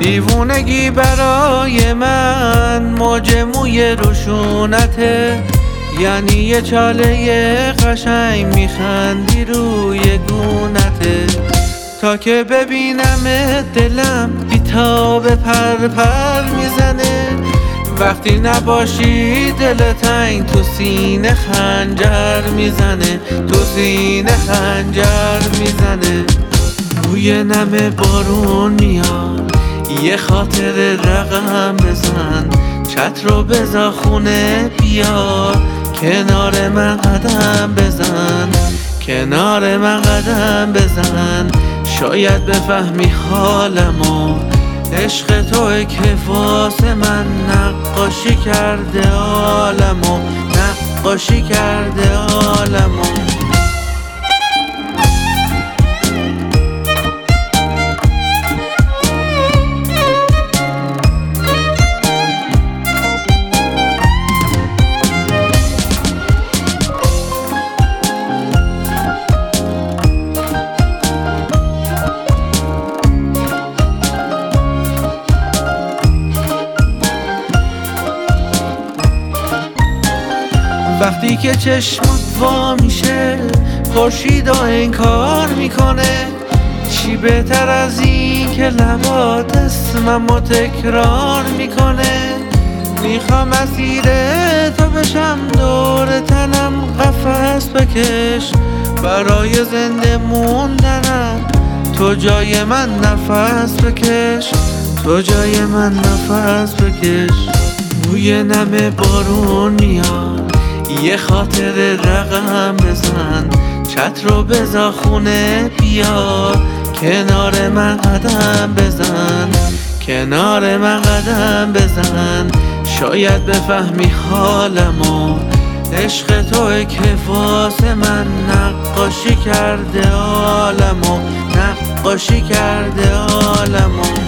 دیوونگی برای من موج موی روشونته، یعنی یه چاله قشنگ میخندی روی گونته. تا که ببینم دلم بیتاب پر پر میزنه، وقتی نباشی دل تنگ تو سینه خنجر میزنه، تو سینه خنجر میزنه. بوی نم بارون میاد، یه خاطر رقم بزن، چتر رو بذار خونه بیا، کنار من قدم بزن، کنار من قدم بزن. شاید بفهمی حالمو، عشق توی که واسه من نقاشی کرده عالمو، نقاشی کرده عالمو. وقتی که چشمت وا میشه خورشید رو انکار میکنه، چی بهتر از این که لبات اسممو تکرار میکنه. میخوام اسیر تو بشم، دور تنم قفس بکش، برای زنده موندنم تو جای من نفس بکش، تو جای من نفس بکش. بوی نم بارون میاد، یه خاطر رقم بزن، چتر رو بذار خونه بیا، کنار من قدم بزن، کنار من قدم بزن. شاید بفهمی حالمو، عشق توی که واسه من نقاشی کرده عالمو، نقاشی کرده عالمو.